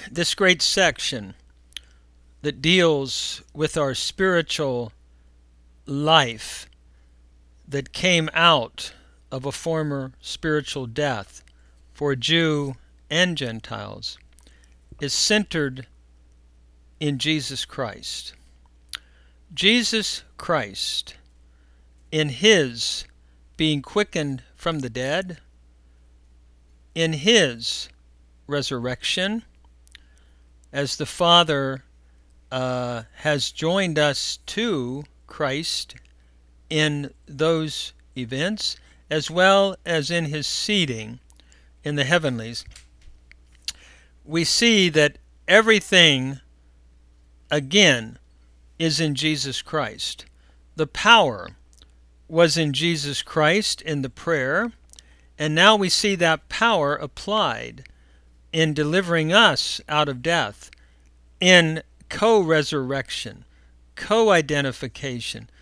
this great section that deals with our spiritual life that came out of a former spiritual death for Jew and Gentiles is centered in Jesus Christ. Jesus Christ, in His being quickened from the dead, in His resurrection, as the Father has joined us to Christ in those events, as well as in His seating in the heavenlies, we see that everything, again, is in Jesus Christ. The power was in Jesus Christ in the prayer, and now we see that power applied in delivering us out of death, in co-resurrection, co-identification,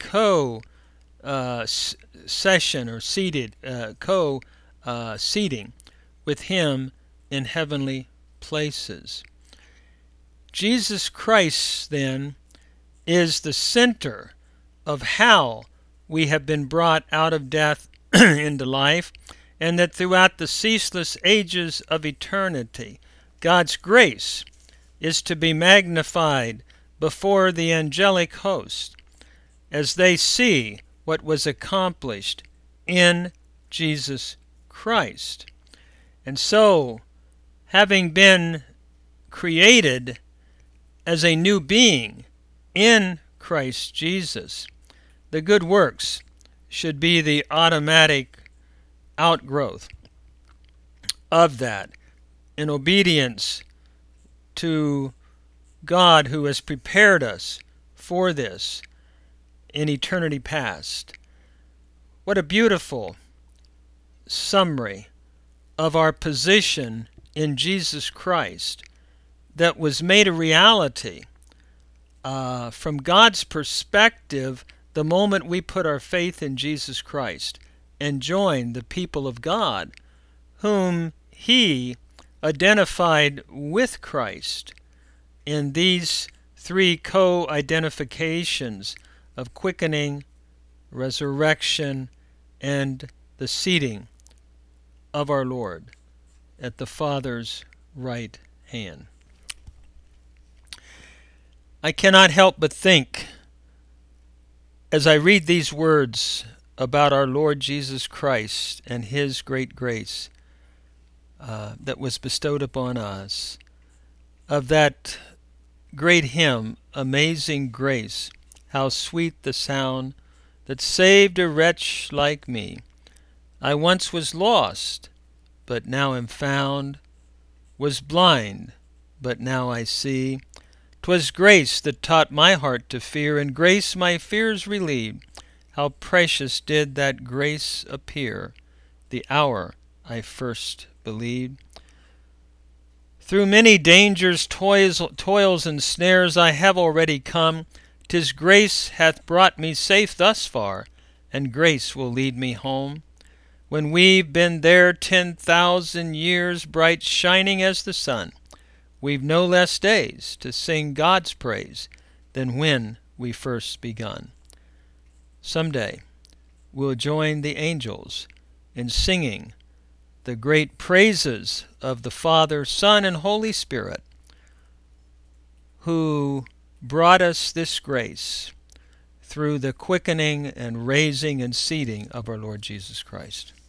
co-session or seated, co-seating with Him in heavenly places. Jesus Christ, then, is the center of how we have been brought out of death into life, and that throughout the ceaseless ages of eternity, God's grace is to be magnified before the angelic host as they see what was accomplished in Jesus Christ. And so, having been created as a new being in Christ Jesus, the good works should be the automatic outgrowth of that, in obedience to God who has prepared us for this in eternity past. What a beautiful summary of our position in Jesus Christ that was made a reality from God's perspective the moment we put our faith in Jesus Christ and joined the people of God, whom He identified with Christ in these three co-identifications of quickening, resurrection, and the seating of our Lord at the Father's right hand. I cannot help but think, as I read these words about our Lord Jesus Christ and His great grace that was bestowed upon us, of that great hymn, Amazing Grace, how sweet the sound that saved a wretch like me. I once was lost, but now am found, was blind, but now I see. 'Twas grace that taught my heart to fear, and grace my fears relieved. How precious did that grace appear, the hour I first believed. Through many dangers, toils, and snares I have already come. 'Tis grace hath brought me safe thus far, and grace will lead me home. When we've been there 10,000 years, bright shining as the sun, we've no less days to sing God's praise than when we first begun. Someday we'll join the angels in singing the great praises of the Father, Son, and Holy Spirit, who brought us this grace through the quickening and raising and seating of our Lord Jesus Christ.